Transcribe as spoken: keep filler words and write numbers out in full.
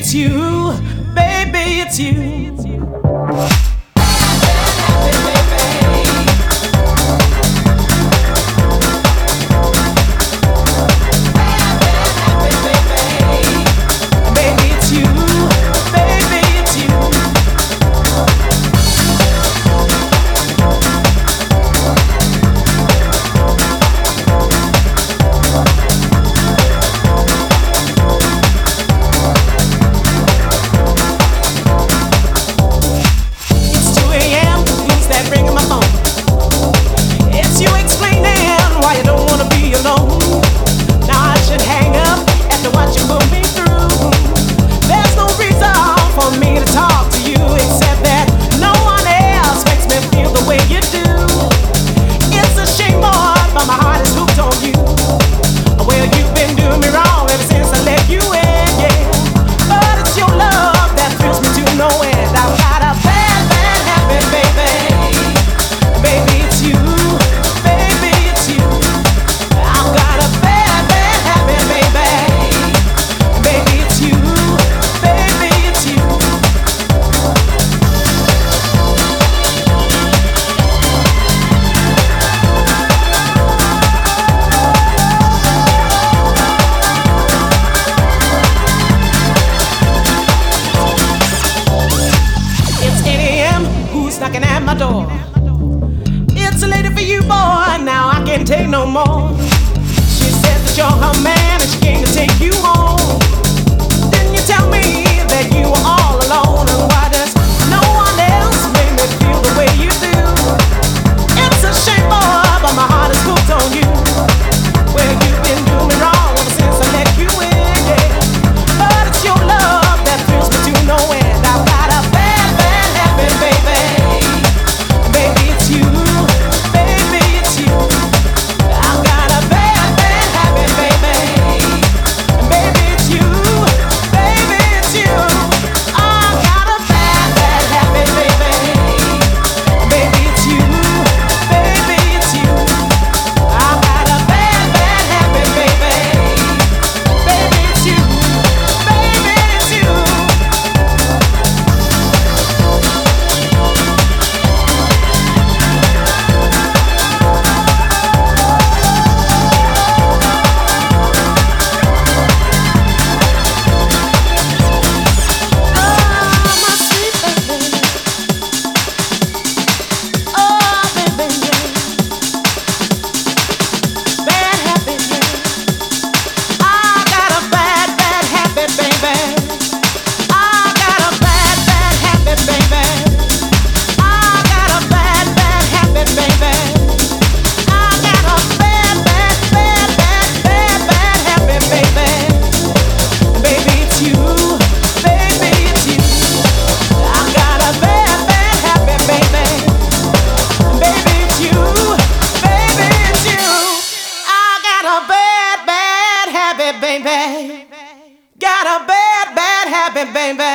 it's you, baby, it's you. Knocking at my door. It's a lady for you, boy. Now I can't take no more. She said that you're her man and she came to take you home. Didn't you tell me that you were all alone? And why does no one else make me feel the way you do? It's a shame, boy, but my heart is hooked on you. Well, you've been doing me wrong ever since I let you in, yeah. But it's your love that thrills me to no end. I've got a bad, bad habit, baby. Baby, got a bad, bad habit, baby.